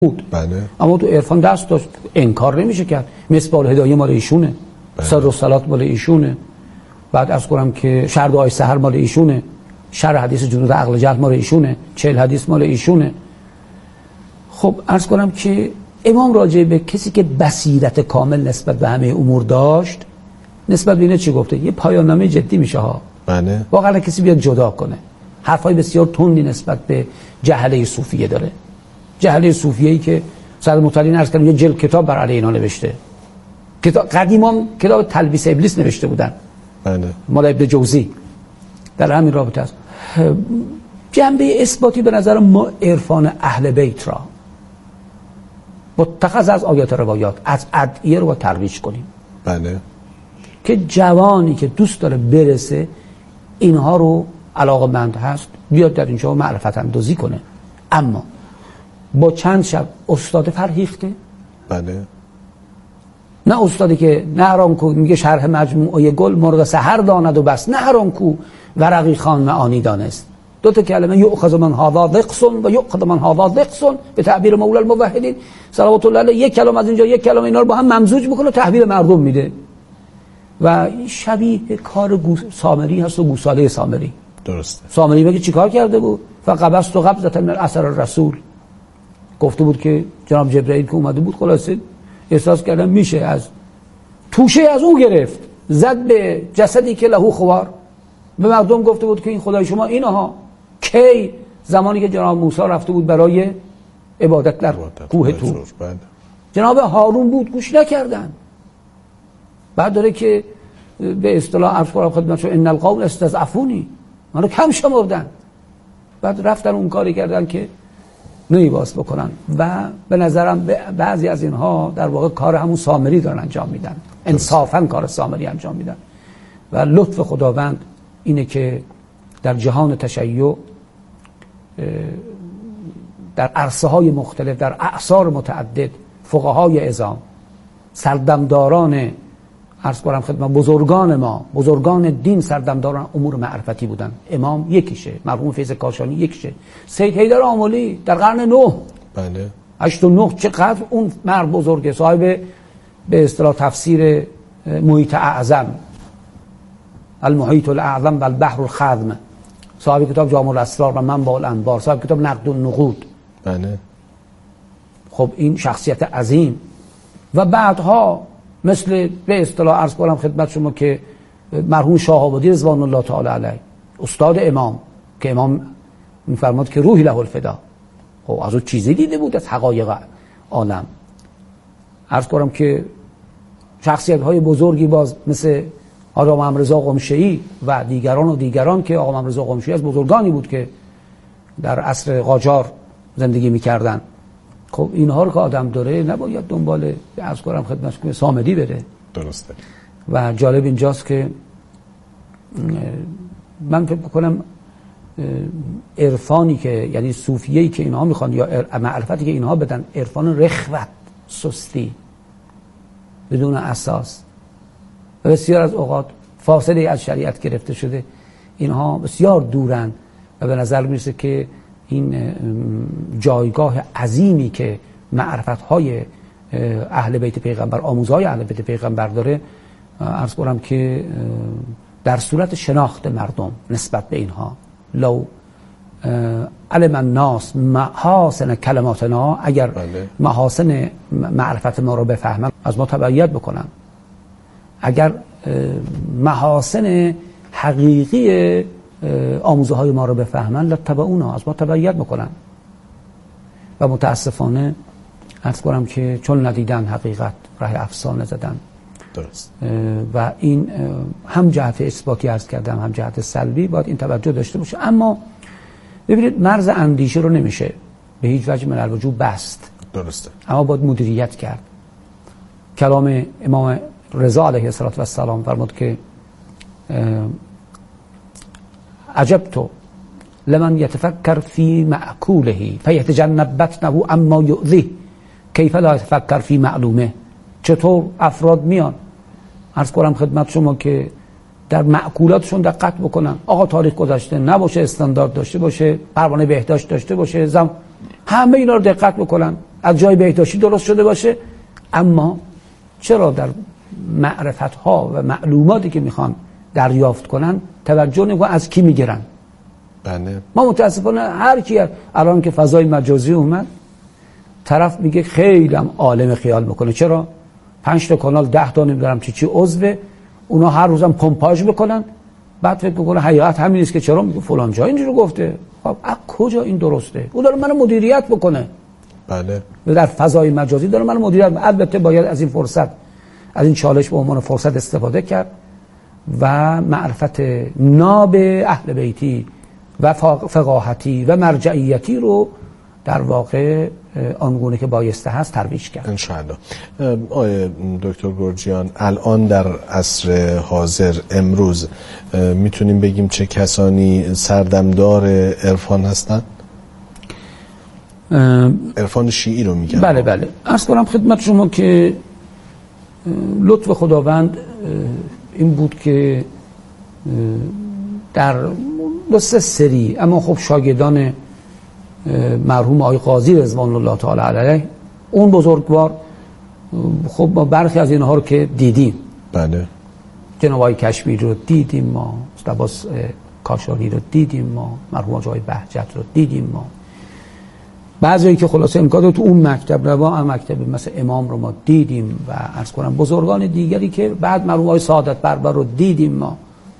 بود. بله. اما تو عرفان دست داشت، انکار نمیشه کرد. مصباح الهدایه مال ایشونه، سر الصلات مال ایشونه، بعد از کنم که شرح دعای سحر مال ایشونه، شرح حدیث جنود عقل جهل مال ایشونه، 40 حدیث مال ایشونه. خب عرض کنم که امام راجع به کسی که بصیرت کامل نسبت به همه امور داشت، نسبت به اینه چی گفته؟ یه پایان نامه جدی میشه ها. بله. واقعا کسی بیاد جدا کنه. حرفای بسیار تندی نسبت به جهله صوفیه داره. جهله صوفیه‌ای که سعد مطلعین عرض کردم یه جلد کتاب بر علیه اینا نوشته. کتاب قدیما کتاب تلبیس ابلیس نوشته بودن. بله. مال ابن جوزی. در همین رابطه است. جنبه اثباتی به نظر ما عرفان اهل بیت را متخذ از آیات روایات از ادعیه رو ترویج کنیم. بله. که جوانی که دوست داره برسه اینها رو علاقه‌مند هست بیاد در اینجا معرفت اندازی کنه، اما با چند شب استاد فرهیخته. بله. نه استادی که نهران کو میگه شرح مجموعه گل مرغ سحر داند و بس، نهران کو ورقی خان معانی دانست. دو تا کلمه یؤخذ من هذا ذقص و یؤخذ من هذا ذقص به تعبیر مولا الموحدین صلوات الله علیه، یک کلمه از اینجا یک کلمه اینا رو با هم ممزوج میکنه و تحویل مردم میده و شبیه کار سامری هست و گوساله سامری. درسته. سامری میگه چیکار کرده بود؟ فقبضت قبضة من اثر الرسول، گفته بود که جناب جبرئیل که اومده بود خلاصه احساس کردم میشه از توشه از او گرفت، زد به جسدی که لهو خوار. به مردم گفته بود که این خدای شما اینها. کی؟ زمانی که جناب موسی رفته بود برای عبادت در کوه طور. جناب هارون بود گوش نکردن. بعد داره که به اصطلاح عرض کنم خدمتشون ان القوم استضعفونی، منو کم شمردن. بعد رفتن اون کاری کردن که نیباس بکنن و به نظرم بعضی از اینها در واقع کار همون سامری دارن انجام میدن، انصافا کار سامری انجام میدن. و لطف خداوند اینه که در جهان تشیع در عرصه های مختلف در اعصار متعدد فقهای عظام، سردمداران عرض کنم خدمت بزرگان ما، بزرگان دین، سردمداران امور معرفتی بودن. امام یکیشه، مرحوم فیض کاشانی یکیشه، سید حیدر آملی در قرن 9. بله. 8 و 9 چقدر اون مرد بزرگه، صاحب به اصطلاح تفسیر محیط اعظم، المحیط الاعظم و البحر الخضم، صاحب کتاب جامع الاسرار و منبع الانوار، صاحب کتاب نقد النقود. بله. خب این شخصیت عظیم. و بعدها مثل به اصطلاح عرض کنم خدمت شما که مرحوم شاه آبادی رضوان الله تعالی علیه، استاد امام، که امام میفرماد که روحی له الفدا. خب از اون چیزی دیده بود از حقایق عالم. عرض کنم که شخصیت های بزرگی باز مثل آقا محمد رضا قمشه‌ای و دیگران که آقا محمد رضا قمشه‌ای از بزرگانی بود که در عصر قاجار زندگی میکردن. خب اینها رو که آدم داره نباید دنبال عرض کنم خدمتش که صامدی بره. درسته. و جالب اینجاست که من فکر می‌کنم عرفانی که یعنی صوفیه‌ای که اینها میخوان یا معرفتی که اینها بدن، عرفان رخوت، سستی، بدون اساس و بسیار از اوقات فاصله از شریعت گرفته شده، اینها بسیار دورن و به نظر میرسه که این جایگاه عظیمی که معرفت‌های اهل بیت پیغمبر، آموزهای اهل بیت پیغمبر داره، عرض کنم که در صورت شناخت مردم نسبت به اینها، لو علم الناس محاسن کلماتنا، اگر محاسن معرفت ما رو بفهمن از ما تبعیت بکنن، اگر محاسن حقیقی آموزه های ما رو بفهمن لتبعونا، از ما تبعیت بکنن. و متاسفانه عرض کنم که چون ندیدن حقیقت راه افسانه زدن. درست. و این هم جهت اثباتی عرض کردم هم جهت سلبی باید این توجه داشته باشه. اما ببینید مرز اندیشه رو نمیشه به هیچ وجه من الوجود بست. درسته. اما باید مدیریت کرد. کلام امام رضا علیه السلام فرمود که عجبت لمن يتفكر في معقوله فيتجنب بطنه اما يؤذيه كيف لا يتفكر في معلومه. چطور افراد میان عرض کنم خدمت شما که در معقولاتشون دقت بکنن، آقا تاریخ گذشته نباشه، استاندارد داشته باشه، پروانه بهداشت داشته باشه، همه اینا رو دقت بکنن، از جای بهداشتی درست شده باشه، اما چرا در معرفت ها و معلوماتی که میخوان دریافت کنن توجه نمیکنن از کی میگیرن؟ بله. ما متاسفانه هر کی الان که فضای مجازی اومد طرف میگه خیلی هم عالم خیال میکنه. چرا 5 تا کانال 10 تا نمیدونم چی عضو، اونا هر روزم پمپاژ میکنن، بعد فکر میکنه حقیقت همین نیست که چرا میگه فلان جا اینجوری گفته. خب از کجا این درسته؟ او داره منو مدیریت بکنه. بله. در فضای مجازی داره منو مدیریت. البته باید از این فرصت، از این چالش به عنوان فرصت استفاده کرد و معرفت ناب اهل بیتی و فقاهتی و مرجعیتی رو در واقع آنگونه که بایسته هست ترویج کرد انشاءالله. آقای دکتر گرجیان، الان در عصر حاضر امروز میتونیم بگیم چه کسانی سردمدار عرفان هستند؟ عرفان شیعی رو میگم. بله بله. عرض کنم خدمت شما که لطف خداوند این بود که در 2-3 سری، اما خب شاگردان مرحوم آقای قاضی رضوان الله تعالی علیه، اون بزرگوار، خب ما برخی از اینها رو که دیدیم. بله. جناب آقای کشمیری رو دیدیم، ما عباس کاشانی رو دیدیم، ما مرحوم آقای بهجت رو دیدیم، ما بعضی که خلاصه امکانات تو اون مکتب روا مکتب مثل امام رو ما دیدیم و عرض کنم بزرگان دیگری که بعد مرحوم آقای سعادت بربر رو دیدیم. ما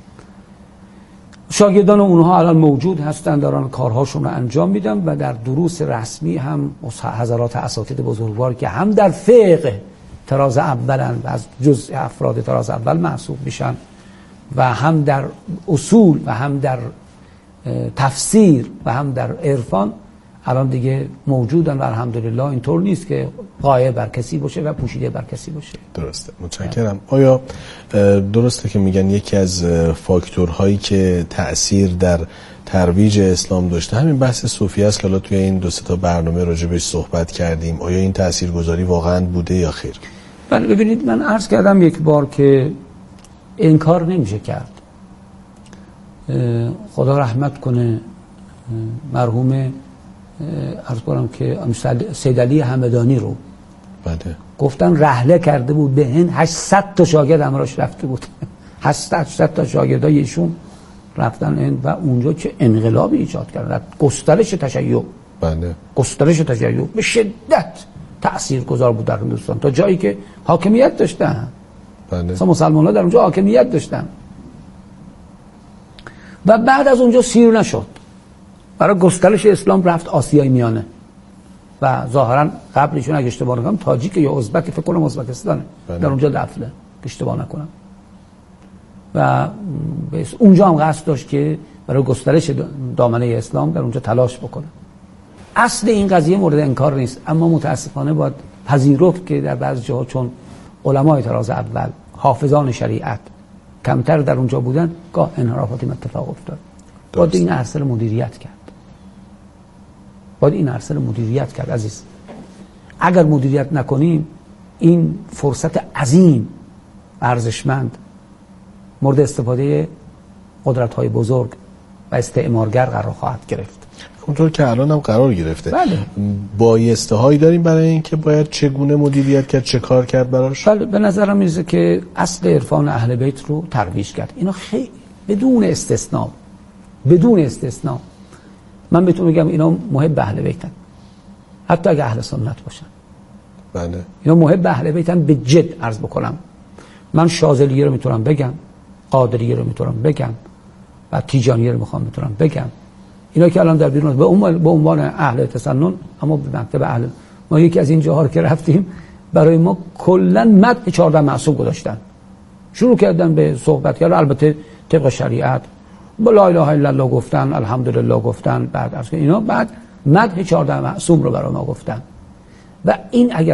شاگردان اونها الان موجود هستن، دارن کارهاشون رو انجام میدن و در دروس رسمی هم حضرات اساتید بزرگوار که هم در فقه طراز اولن و از جزء افراد طراز اول محسوب میشن و هم در اصول و هم در تفسیر و هم در عرفان الان دیگه موجودن و الحمدلله اینطور نیست که غایب بر کسی باشه و پوشیده بر کسی باشه. درسته، متشکرم. آیا درسته که میگن یکی از فاکتورهایی که تأثیر در ترویج اسلام داشته همین بحث صوفی است که حالا توی این 2-3 تا برنامه راجع بهش صحبت کردیم؟ آیا این تاثیرگذاری واقعا بوده یا خیر؟ بله ببینید، من عرض کردم یک بار که انکار نمیشه کرد. خدا رحمت کنه مرحوم عرض کنم که سید علی همدانی رو بله گفتن رحله کرده بود به هند، 800 تا شاگرد همراهش رفته بود. 800 تا شاگردای ایشون رفتن هند و اونجا چه انقلابی ایجاد کردن. گسترش تشیع، بله، گسترش تشیع به شدت تاثیرگذار بود در هندوستان، تا جایی که حاکمیت داشتن. بله. مثلا مسلمان‌ها در اونجا حاکمیت داشتن و بعد از اونجا سیر نشد. برای گسترش اسلام رفت آسیای میانه و ظاهرا قبلشون اگه اشتباه نکنم تاجیک یا ازبک، فکر کنم ازبکستانه، در اونجا دفنه اشتباه نکنم، و اونجا هم قصد داشت که برای گسترش دامنه اسلام در اونجا تلاش بکنه. اصل این قضیه مورد انکار نیست، اما متاسفانه باید پذیرفت که در بعضی جاها چون علمای طراز اول، حافظان شریعت کمتر در اونجا بودن، گاه انحرافاتی اتفاق افتاد. باید این عرصه رو مدیریت کرد. باید این عرصه رو مدیریت کرد عزیز. اگر مدیریت نکنیم این فرصت عظیم ارزشمند مورد استفاده قدرت‌های بزرگ و استعمارگر قرار خواهد گرفت. اونطور که الان هم قرار گرفته. بله. بایسته هایی داریم برای اینکه باید چگونه مدیریت کرد، چه کار کرد براش؟ بله، به نظرم میرسه که اصل عرفان اهل بیت رو ترویج کرد. اینا خیلی بدون استثناء من بهتون میگم اینا محب اهل بیتن، حتی اگه اهل سنت باشن. بله. اینا محب اهل بیتن به جد. عرض بکنم من شاذلیه رو میتونم بگم، قادریه رو میتونم بگم و تیجانیه رو میتونم بگم. اینا که الان در بیرون به عنوان اهل تسنن، اما به مکتب اهل، ما یکی از این جاها که رفتیم برای ما کلا مدح 14 معصوم گذاشتن، شروع کردن به صحبت کردن، البته طبق شریعت، با لا اله الا الله گفتن، الحمدلله گفتن، بعد از اینا بعد مدح 14 معصوم رو برای ما گفتن. و این اگر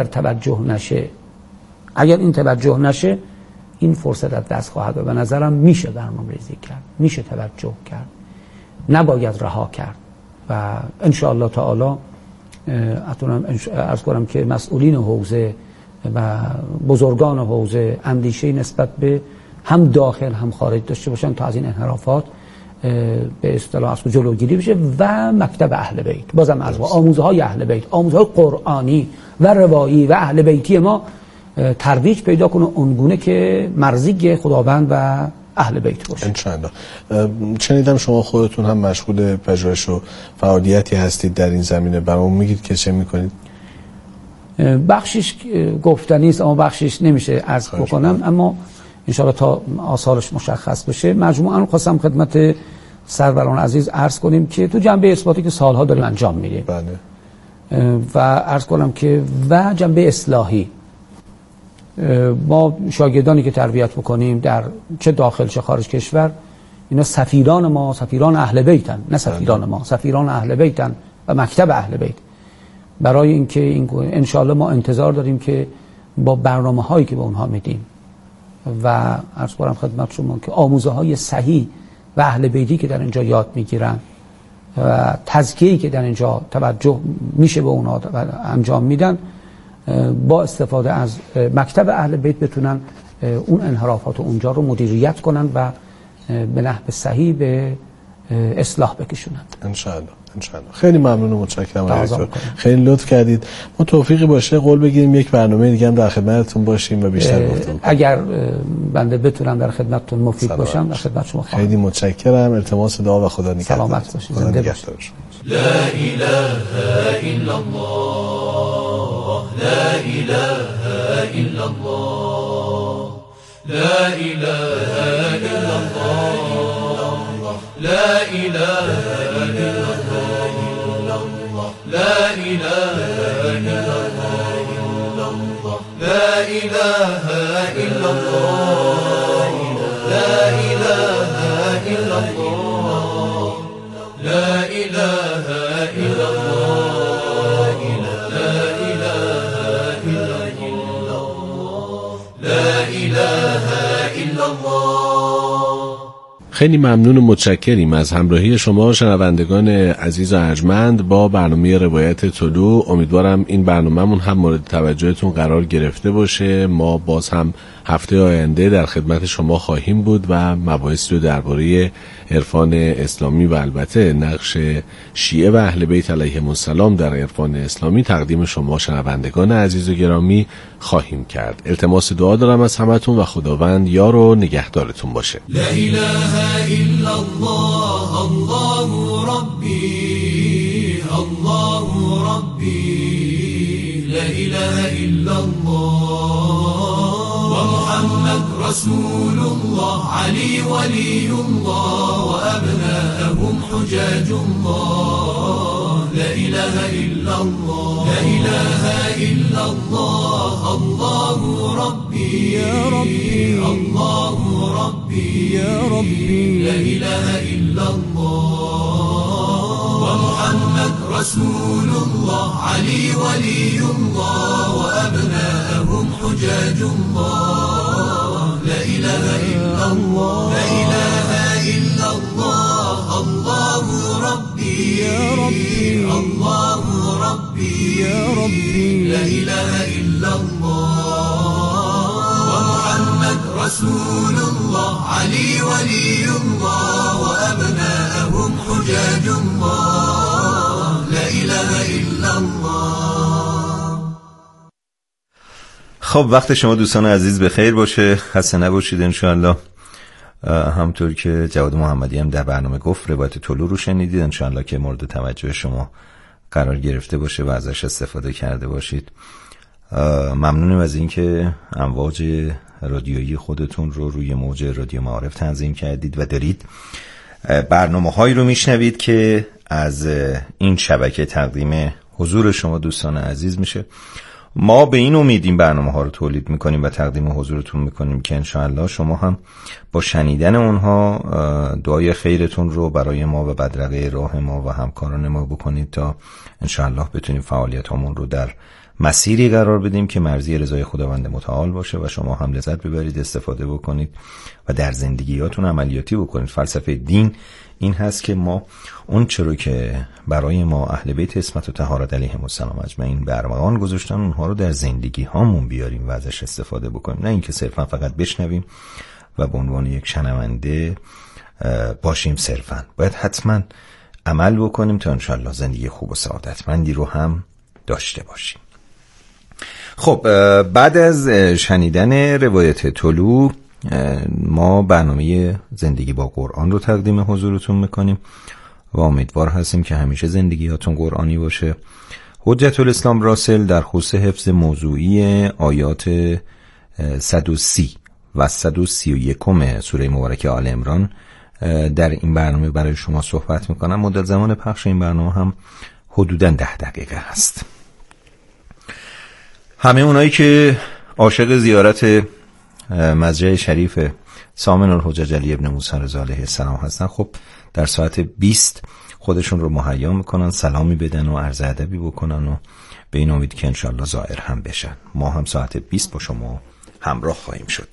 این توجه نشه این فرصت از دست خواهد. و به نظرم میشه برنامه‌ریزی کرد، میشه توجه کرد، نباید رها کرد. و ان شاء الله تعالی اتونم عرض کنم که مسئولین حوزه و بزرگان حوزه اندیشه نسبت به هم داخل هم خارج داشته باشن تا از این انحرافات به اصطلاح جلوگیری بشه و مکتب اهل بیت. بازم از آموزهای اهل بیت، آموزهای قرآنی و روایی و اهل بیتی ما ترویج پیدا کنه اونگونه که مرضی خداوند و اهل بیت باشه. انشاءالله. شنیدم شما خودتون هم مشغول پژوهش و فعالیتی هستید در این زمینه، برامون میگید که چه میکنید؟ بخشش گفتنی است اما بخشش نمیشه عرض بکنم، اما انشاءالله تا آثارش مشخص بشه. مجموعاً خواستم خدمت سروران عزیز عرض کنیم که تو جنبه اثباتی که سالها داریم انجام میدیم، بله، و عرض کنم که و جنبه اصلاحی، ما شاگردانی که تربیت بکنیم در چه داخل چه خارج کشور، اینا سفیران ما، سفیران اهل بیتن، نه سفیران ما، سفیران اهل بیتن و مکتب اهل بیت. برای اینکه این انشاءالله ما انتظار داریم که با برنامه هایی که به اونها میدیم و عرض کنم خدمت شما که آموزه های صحیح و اهل بیتی که در اینجا یاد میگیرن و تزکیه‌ای که در اینجا توجه میشه به اونها انجام میدن، با استفاده از مکتب اهل بیت بتونن اون انحرافات اونجا رو مدیریت کنن و به نحو صحیح به اصلاح بکشونند. انشاءالله. خیلی ممنون و متشکرم. خیلی لطف کردید. ما توفیقی باشه قول بگیریم یک برنامه دیگه هم در خدمتتون باشیم و بیشتر گفتگو کنیم. اگر بنده بتونم در خدمتتون مفید باشم در خدمت شما خواهم. خیلی متشکرم. التماس دعا و خدا نگهدار. سلامت باشید. زنده باشید. لا اله الا الله، لا اله الا الله، لا اله الا الله، لا اله الا الله، لا اله الا الله، لا اله الا الله، لا اله الا الله، لا اله الا الله، لا اله الا الله، لا اله الا الله. خیلی ممنون و متشکریم از همراهی شما شنوندگان عزیز و ارجمند با برنامه روایت طلوع. امیدوارم این برنامه‌مون هم مورد توجهتون قرار گرفته باشه. ما باز هم هفته آینده در خدمت شما خواهیم بود و مباحثی رو درباره عرفان اسلامی و البته نقش شیعه و اهل بیت علیهم السلام در عرفان اسلامی تقدیم شما شنوندگان عزیز و گرامی خواهیم کرد. التماس دعا دارم از همتون و خداوند یار و نگهدارتون باشه. لا اله الا الله، الله ربی، الله ربی، لا اله الا الله و محمد رسول الله، علی ولی الله و ابناءهم حجاج الله، لا اله الا الله، لا اله الا الله، الله ربی یا ربی، الله ربی یا ربی، لا اله الا الله و محمد رسول الله، علی ولی الله و ابناءهم حجاج الله، لا اله الا الله، لا اله الا الله، الله ربی یا ربی، الله ربی یا ربی، لا اله الا الله و محمد رسول الله، علی ولی الله و ابناءهم حجاج الله، لا اله الا الله. خب وقت شما دوستان عزیز به خیر باشه، خسته نباشید انشاءالله. همطور که جواد محمدی هم در برنامه گفت روایت طلوع رو شنیدید، انشاءالله که مورد توجه شما قرار گرفته باشه و ازش استفاده کرده باشید. ممنونم از اینکه امواج رادیویی خودتون رو روی موج رادیو معارف تنظیم کردید و دارید برنامه هایی رو میشنوید که از این شبکه تقدیم حضور شما دوستان عزیز میشه. ما به این امید این برنامه ها رو تولید میکنیم و تقدیم حضورتون میکنیم که انشاءالله شما هم با شنیدن اونها دعای خیرتون رو برای ما و بدرقه راه ما و همکاران ما بکنید تا انشاءالله بتونیم فعالیت همون رو در مسیری قرار بدیم که مرضی رضای خداوند متعال باشه و شما هم لذت ببرید، استفاده بکنید و در زندگیاتون عملیاتی بکنید. فلسفه دین این هست که ما اون چرا که برای ما اهل بیت عصمت و طهارت علیهم السلام اجمعین به ارمغان گذاشتن اونها رو در زندگی هامون بیاریم و ازش استفاده بکنیم، نه اینکه صرفا فقط بشنویم و به عنوان یک شنونده باشیم صرفاً. باید حتما عمل بکنیم تا انشالله زندگی خوب و سعادتمندی رو هم داشته باشیم. خب بعد از شنیدن روایت طلوع ما برنامه زندگی با قرآن رو تقدیم حضورتون میکنیم و امیدوار هستیم که همیشه زندگیاتون قرآنی باشه. حجت الاسلام راسل در خصوص حفظ موضوعی آیات 130 و 131 سوره مبارکه آل عمران در این برنامه برای شما صحبت میکنم. مدت زمان پخش این برنامه هم حدوداً 10 دقیقه هست. همه اونایی که عاشق زیارت مزرعه شریف سامن الحجج علی ابن موسی رضا علیه السلام هستن، خب در ساعت 20 خودشون رو مهیا میکنن، سلامی بدن و عرض ادبی بکنن و به این امید که انشالله زائر هم بشن. ما هم ساعت 20 با شما همراه خواهیم شد.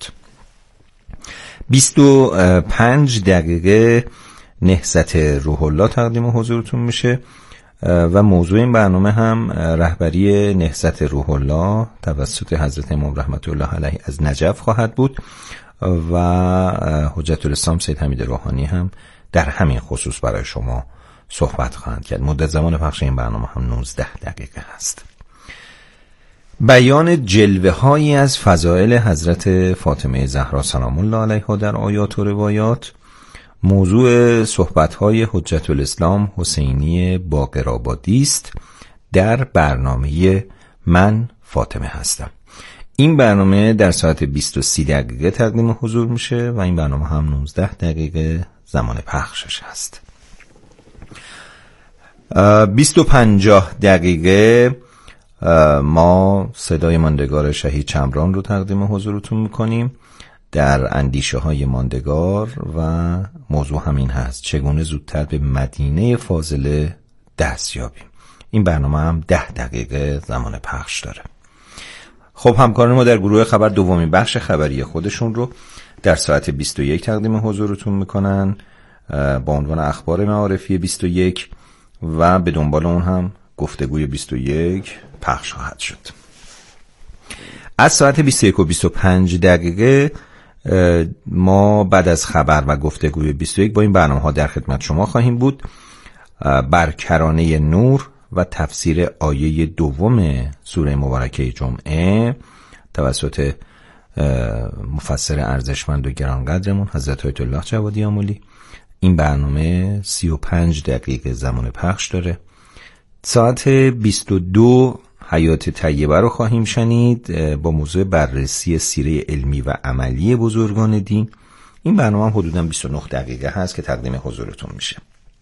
25 دقیقه نهضت روح الله تقدیم حضورتون میشه و موضوع این برنامه هم رهبری نهضت روح الله توسط حضرت امام رحمت الله علیه از نجف خواهد بود و حجت الاسلام سید حمید روحانی هم در همین خصوص برای شما صحبت خواهند کرد. مدت زمان پخش این برنامه هم 19 دقیقه هست. بیان جلوه هایی از فضائل حضرت فاطمه زهرا سلام الله علیها در آیات و روایات موضوع صحبت های حجت الاسلام حسینی باقرآبادی است در برنامه من فاطمه هستم. این برنامه در ساعت 20:30 دقیقه تقدیم حضور میشه و این برنامه هم 19 دقیقه زمان پخشش هست. 20:50 دقیقه ما صدای ماندگار شهید چمران رو تقدیم حضورتون میکنیم در اندیشه های ماندگار و موضوع همین هست: چگونه زودتر به مدینه فاضله دست یابیم. این برنامه هم 10 دقیقه زمان پخش داره. خب همکاران ما در گروه خبر دومین بخش خبری خودشون رو در ساعت 21 تقدیم حضورتون میکنن با عنوان اخبار معارفی 21 و به دنبال اون هم گفتگوی 21 پخش خواهد شد. از ساعت 21:25 دقیقه ما بعد از خبر و گفتگوی 21 با این برنامه ها در خدمت شما خواهیم بود. بر کرانه نور و تفسیر آیه 2 سوره مبارکه جمعه توسط مفسر ارزشمند و گرانقدرمون حضرت آیت الله جوادی آملی. این برنامه 35 دقیقه زمان پخش داره. ساعت 22 حیات طیبه رو خواهیم شنید با موضوع بررسی سیره علمی و عملی بزرگان دین. این برنامه هم حدوداً 29 دقیقه هست که تقدیم حضورتون میشه.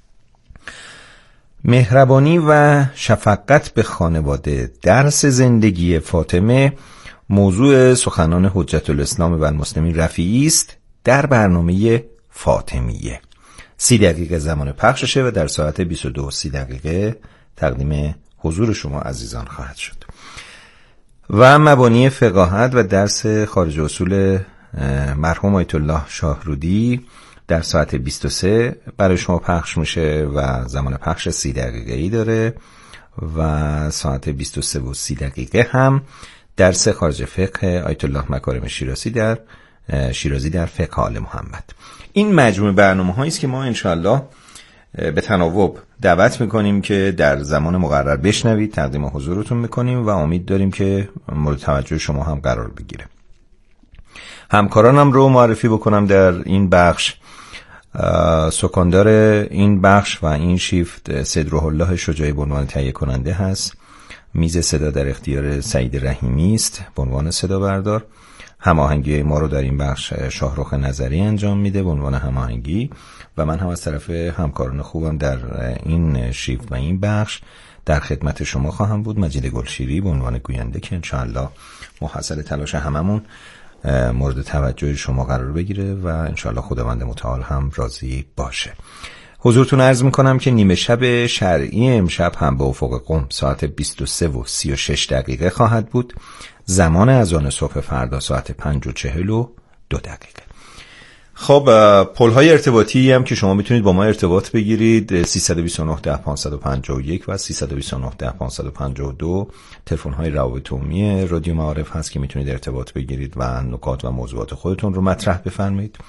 مهربانی و شفقت به خانواده، درس زندگی فاطمه موضوع سخنان حجت الاسلام و المسلمین رفیعی است در برنامه فاطمیه. 30 دقیقه زمان پخششه و در ساعت 22:30 دقیقه تقدیم حضور شما عزیزان خواهد شد. و مبانی فقاهت و درس خارج اصول مرحوم آیت الله شاهرودی در ساعت 23 برای شما پخش میشه و زمان پخش 30 دقیقه‌ای داره و ساعت 23:30 دقیقه هم درس خارج فقه آیت الله مکارم شیرازی در فقه آل محمد. این مجموعه برنامه‌هایی است که ما انشالله به تناوب دعوت میکنیم که در زمان مقرر بشنوید، تقدیم حضورتون میکنیم و امید داریم که مورد توجه شما هم قرار بگیره. همکارانم رو معرفی بکنم در این بخش. سکاندار این بخش و این شیفت سید روح الله شجاعی به عنوان تهیه کننده هست. میز صدا در اختیار سعید رحیمی است به عنوان صدا بردار. هماهنگی ما رو در این بخش شاهرخ نظری انجام میده به عنوان هماهنگی و من هم از طرف همکاران خوبم در این شیفت و این بخش در خدمت شما خواهم بود. مجید گلشیری به عنوان گوینده که انشاءالله محصل تلاش هممون مورد توجه شما قرار بگیره و انشاءالله خداوند متعال هم راضی باشه. حضورتون عرض میکنم که نیمه شب شرعی امشب هم به افق قم ساعت 23:36 دقیقه خواهد بود. زمان اذان صبح فردا ساعت 5:42 دقیقه. خب پل‌های ارتباطی هم که شما میتونید با ما ارتباط بگیرید 329 10 551 و 329 10 552 تلفن‌های روابط عمومی رادیو معارف هست که میتونید ارتباط بگیرید و نکات و موضوعات خودتون رو مطرح بفرمایید.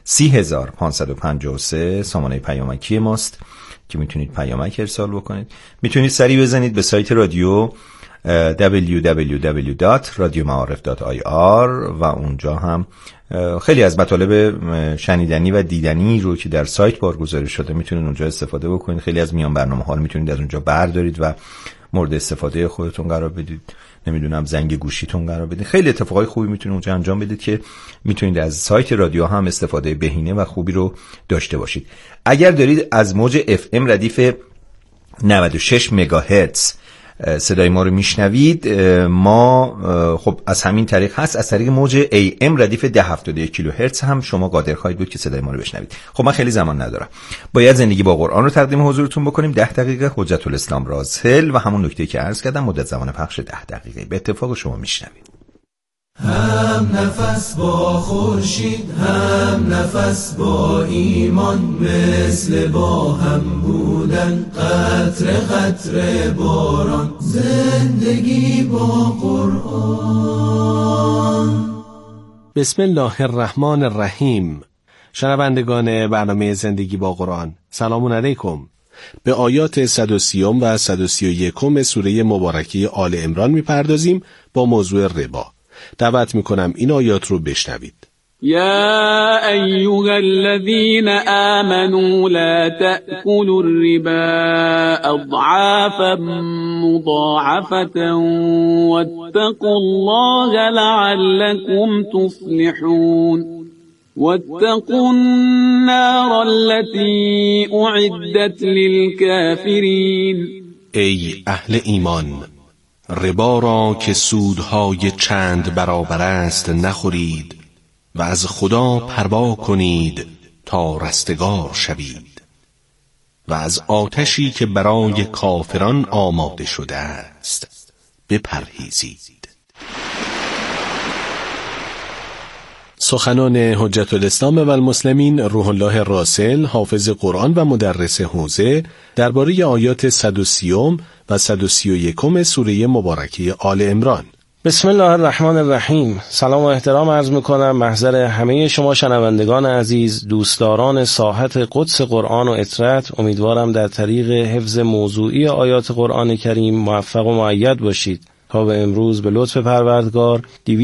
30553 سامانه پیامکی ماست که میتونید پیامک ارسال بکنید. میتونید سری بزنید به سایت رادیو www.radiomaarif.ir و اونجا هم خیلی از مطالب شنیدنی و دیدنی رو که در سایت بارگذاری شده میتونید اونجا استفاده بکنید. خیلی از میان برنامه‌ها رو میتونید از اونجا بردارید و مورد استفاده خودتون قرار بدید. نمیدونم زنگ گوشیتون قرار بدید. خیلی اتفاقای خوبی میتونید اونجا انجام بدید که میتونید از سایت رادیو هم استفاده بهینه و خوبی رو داشته باشید. اگر دارید از موج FM ردیف 96 مگاهرتز صدای ما رو میشنوید، ما خب از همین طریق هست. از طریق موج AM ردیف 1071 کیلوهرتز هم شما قادر خواهید بود که صدای ما رو بشنوید. خب من خیلی زمان ندارم، باید زندگی با قرآن رو تقدیم حضورتون بکنیم. 10 دقیقه حجت الاسلام رازهل و همون نکته که عرض کردم مدت زمان پخش 10 دقیقه به اتفاق شما میشنوید. هم نفس با خورشید، هم نفس با ایمان، مثل با هم بودن قطره قطره باران، زندگی با قرآن. بسم الله الرحمن الرحیم. شنوندگان برنامه زندگی با قرآن، سلام علیکم. به آیات 130 و 131 سوره مبارکه آل عمران میپردازیم با موضوع ربا. دعوت میکنم این آیات رو بشنوید. یا ایها الذین آمنوا لا تأکلوا الربا اضعافا مضاعفة واتقوا الله لعلكم تفلحون. واتقوا النار التي اعدت للكافرین. ای اهل ایمان، ربا را که سودهای چند برابر است نخورید و از خدا پروا کنید تا رستگار شوید و از آتشی که برای کافران آماده شده است بپرهیزید. سخنان حجت الاسلام و المسلمین روح الله راسل، حافظ قرآن و مدرس حوزه، درباره آیات 130 و 131 سوره مبارکه آل عمران. بسم الله الرحمن الرحیم. سلام و احترام عرض میکنم محضر همه شما شنوندگان عزیز، دوستداران ساحت قدس قرآن و اطرت. امیدوارم در طریق حفظ موضوعی آیات قرآن کریم موفق و مؤید باشید. تا به امروز به لطف پروردگار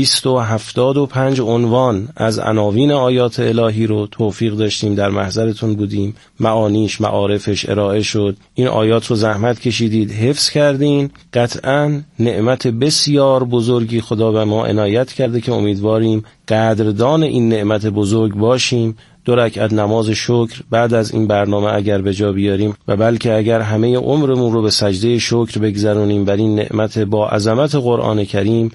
275 عنوان از عناوین آیات الهی رو توفیق داشتیم در محضرتون بودیم، معانیش، معارفش ارائه شد. این آیات رو زحمت کشیدید، حفظ کردین. قطعاً نعمت بسیار بزرگی خدا به ما عنایت کرده که امیدواریم قدردان این نعمت بزرگ باشیم. 2 رکعت نماز شکر بعد از این برنامه اگر به جا بیاریم و بلکه اگر همه عمرمون رو به سجده شکر بگذرونیم بر این نعمت با عظمت قرآن کریم،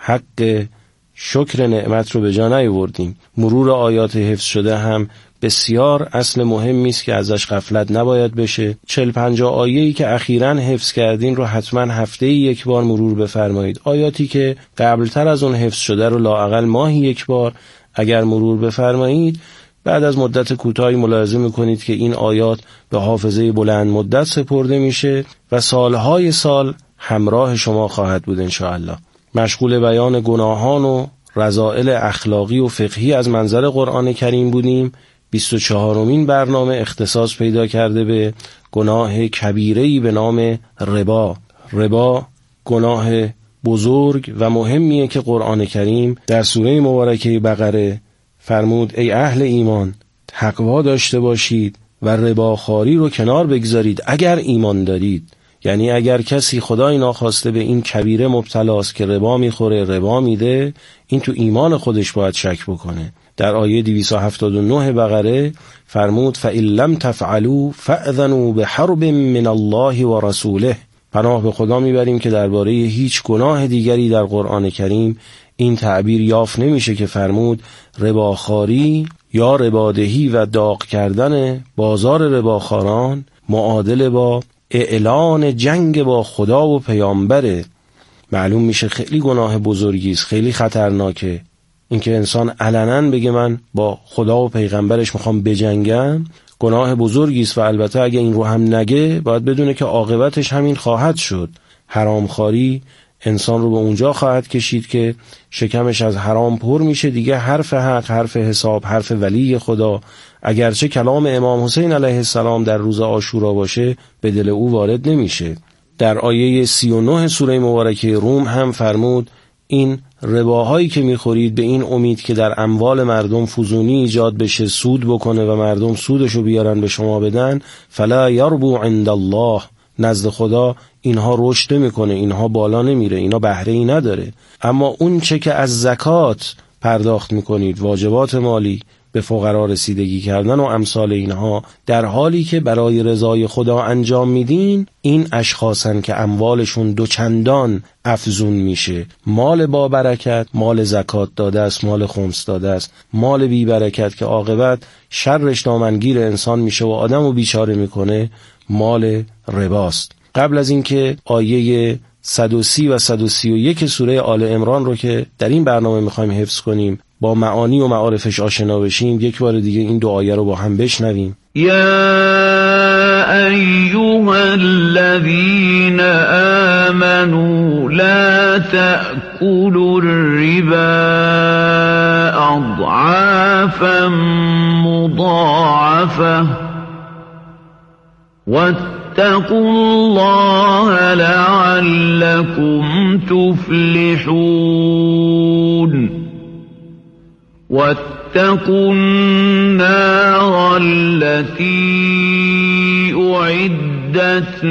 حق شکر نعمت رو به جا نیاوردیم. مرور آیات حفظ شده هم بسیار اصل مهمی است که ازش غفلت نباید بشه. 40-50 آیه‌ای که اخیراً حفظ کردین رو حتما هفته‌ای یک بار مرور بفرمایید. آیاتی که قبلتر از اون حفظ شده رو لااقل ماهی یک بار اگر مرور بفرمایید، بعد از مدت کوتاهی ملاحظه میکنید که این آیات به حافظه بلند مدت سپرده میشه و سالهای سال همراه شما خواهد بود انشاءالله. مشغول بیان گناهان و رذائل اخلاقی و فقهی از منظر قرآن کریم بودیم. 24مین برنامه اختصاص پیدا کرده به گناه کبیره‌ای به نام ربا. ربا گناه بزرگ و مهمیه که قرآن کریم در سوره مبارکه بقره فرمود ای اهل ایمان، تقوا داشته باشید و رباخواری رو کنار بگذارید اگر ایمان دارید. یعنی اگر کسی خدای ناخواسته به این کبیره مبتلاست که ربا میخوره، ربا میده، این تو ایمان خودش باید شک بکنه. در آیه 279 بقره فرمود فَإِن لَمْ تَفْعَلُوا فَأْذَنُوا بِحَرْبٍ مِّنَ اللَّهِ وَرَسُولِهِ. پناه به خدا میبریم که درباره هیچ گناه دیگری در قرآن کریم این تعبیر یافت نمیشه که فرمود رباخواری یا ربادهی و داغ کردن بازار رباخواران معادل با اعلان جنگ با خدا و پیامبره. معلوم میشه خیلی گناه بزرگی است، خیلی خطرناکه. اینکه انسان علنا بگه من با خدا و پیغمبرش میخوام بجنگم گناه بزرگی است و البته اگه این رو هم نگه باید بدونه که عاقبتش همین خواهد شد. حرامخواری انسان رو به اونجا خواهد کشید که شکمش از حرام پر میشه، دیگه حرف حق، حرف حساب، حرف ولی خدا، اگرچه کلام امام حسین علیه السلام در روز عاشورا باشه، به دل او وارد نمیشه. در آیه 39 سوره مبارکه روم هم فرمود این رباهایی که میخورید به این امید که در اموال مردم فزونی ایجاد بشه، سود بکنه و مردم سودشو بیارن به شما بدن، فلا یربو عند الله، نزد خدا اینها رشد نمیکنه، اینها بالا نمیره، اینا بهره ای نداره. اما اون چه که از زکات پرداخت میکنید، واجبات مالی، به فقرا رسیدگی کردن و امثال اینها، در حالی که برای رضای خدا انجام میدین، این اشخاصن که اموالشون دوچندان افزون میشه. مال با برکت، مال زکات داده است، مال خمس داده است. مال بی برکت که عاقبت شرش دامنگیر انسان میشه و آدمو بیچاره میکنه، مال رباست. قبل از اینکه آیه 130 و 131 سوره آل عمران رو که در این برنامه میخوایم حفظ کنیم، با معانی و معارفش آشنا بشیم، یک بار دیگه این دو آیه رو با هم بشنویم. یا ایها الذین آمنوا لا تأکلوا الربا اضعافا مضاعفة واتقوا الله لعلكم تفلحون واتقوا النار التي أعدت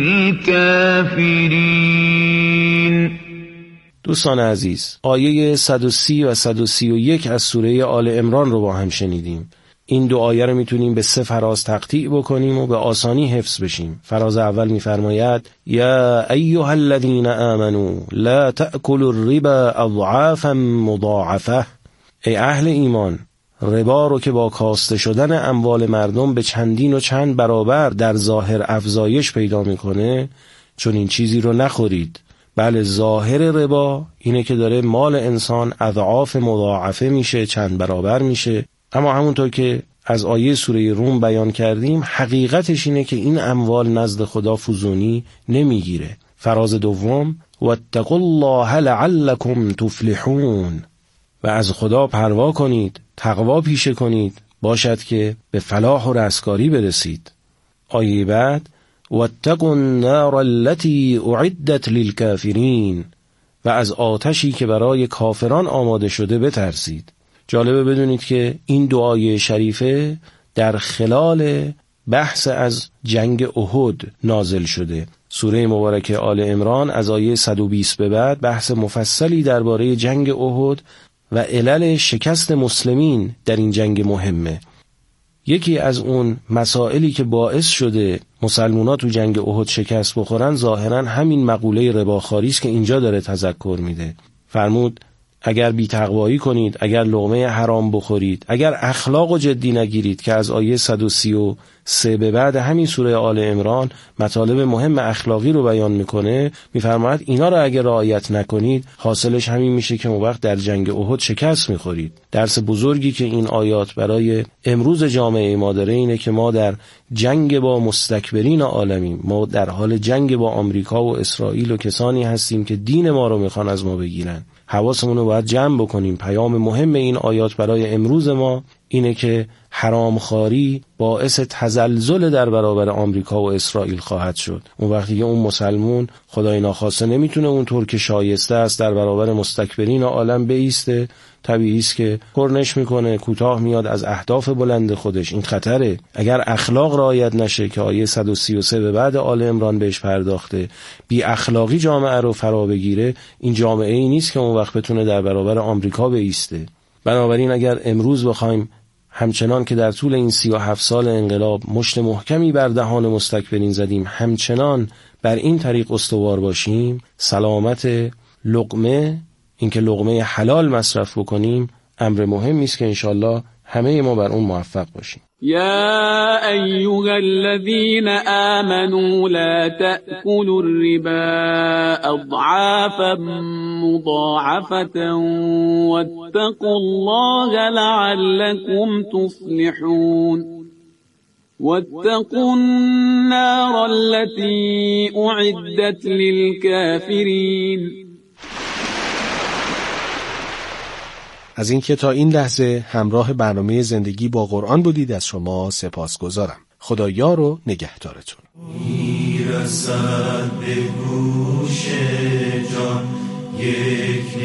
للكافرين. دوستان عزیز، آیه 130 و 131 از سوره آل عمران رو با هم شنیدیم. این دو آیه رو میتونیم به 3 فراز تقطیع بکنیم و به آسانی حفظ بشیم. فراز اول میفرماید یا ایها الذین آمنوا لا تأکلوا الربا اضعافا مضاعفة، ای اهل ایمان، ربا رو که با کاسته شدن اموال مردم به چندین و چند برابر در ظاهر افزایش پیدا میکنه، چون این چیزی رو نخورید. بله، ظاهر ربا اینه که داره مال انسان اضعاف مضاعفه میشه، چند برابر میشه، اما همونطور که از آیه سوره روم بیان کردیم، حقیقتش اینه که این اموال نزد خدا فزونی نمیگیره. فراز دوم واتقوا الله لعلكم تفلحون، و از خدا پروا کنید، تقوا پیشه کنید، باشد که به فلاح و رستگاری برسید. آیه بعد واتقوا النار التي اعدت للكافرین، و از آتشی که برای کافران آماده شده بترسید. جالبه بدونید که این دعای شریفه در خلال بحث از جنگ احد نازل شده. سوره مبارکه آل عمران از آیه 120 به بعد بحث مفصلی درباره جنگ احد و علل شکست مسلمین در این جنگ مهمه. یکی از اون مسائلی که باعث شده مسلمان‌ها تو جنگ احد شکست بخورن ظاهراً همین مقوله رباخواری است که اینجا داره تذکر میده. فرمود اگر بی‌تقوایی کنید، اگر لقمه حرام بخورید، اگر اخلاق و جدی نگیرید، که از آیه 133 به بعد همین سوره آل عمران مطالب مهم اخلاقی رو بیان میکنه، میفرماید اینا رو اگر رعایت نکنید، حاصلش همین میشه که اون وقت در جنگ احد شکست میخورید. درس بزرگی که این آیات برای امروز جامعه ما داره اینه که ما در جنگ با مستکبرین عالمیم، ما در حال جنگ با آمریکا و اسرائیل و کسانی هستیم که دین ما رو میخوان از ما بگیرن. حواسمون رو باید جمع بکنیم. پیام مهم این آیات برای امروز ما اینه که حرامخواری باعث تزلزل در برابر آمریکا و اسرائیل خواهد شد. اون وقتی که اون مسلمون خدای ناخواسته نمیتونه اونطور که شایسته است در برابر مستکبرین عالم بایسته، طبیعی است که کرنش میکنه، کوتاه میاد از اهداف بلند خودش. این خطره. اگر اخلاق رعایت نشه که آیه 133 به بعد آل عمران بهش پرداخته، بی اخلاقی جامعه رو فرا بگیره، این جامعه ای نیست که اون وقت بتونه در برابر آمریکا بایسته. بنابراین اگر امروز بخوایم همچنان که در طول این 37 سال انقلاب مشت محکمی بر دهان مستکبرین زدیم، همچنان بر این طریق استوار باشیم، سلامت لقمه، اینکه لقمه حلال مصرف بکنیم، امر مهمی است که انشالله همه ما بر اون موفق باشیم. یا ایها الذین آمنوا لا تأکلوا الربا اضعافا مضاعفة واتقوا الله لعلكم تفلحون. واتقوا النار التي أعدت للكافرین. از اینکه تا این لحظه همراه برنامه زندگی با قرآن بودید از شما سپاسگزارم. خدا یار و نگهدارتون. میرسد به گوش جان یک